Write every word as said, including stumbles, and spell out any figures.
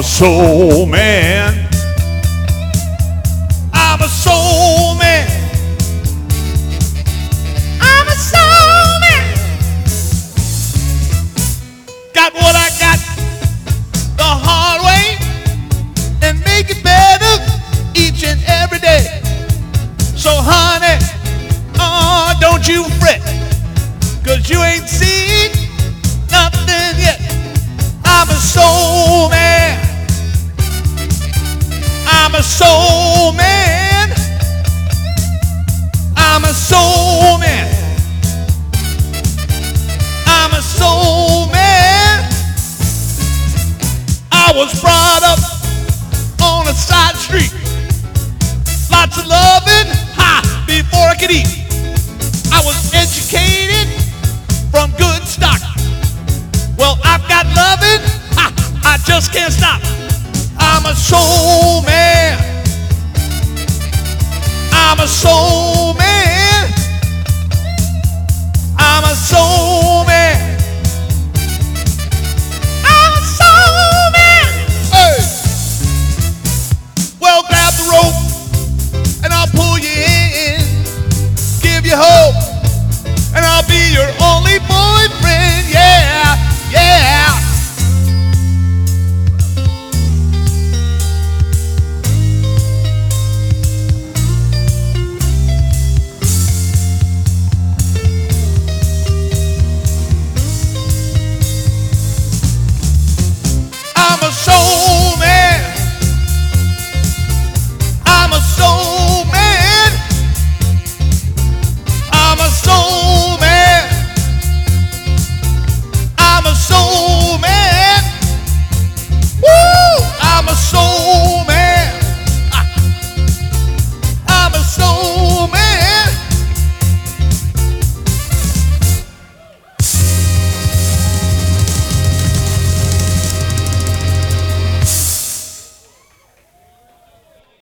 a soul man. I'm a soul man. I'm a soul man. Got what I got the hard way and make it better each and every day. So honey, oh, don't you fret, 'cause you ain't seen nothing yet. I'm a soul man. I'm a soul man. I'm a soul man. I'm a soul man. I was brought up